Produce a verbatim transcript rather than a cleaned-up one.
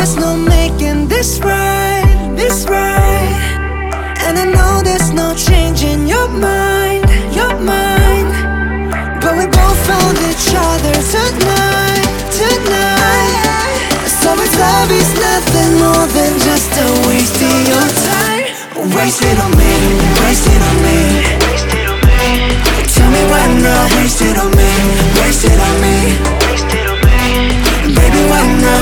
there's no making this right, this right. And I know there's no changing your mind, your mind. But we both found each other tonight, tonight. So if love is nothing more than just a waste of your time, waste it on me, waste it on me. Tell me why not, waste it on me, waste it on me. Baby, why not?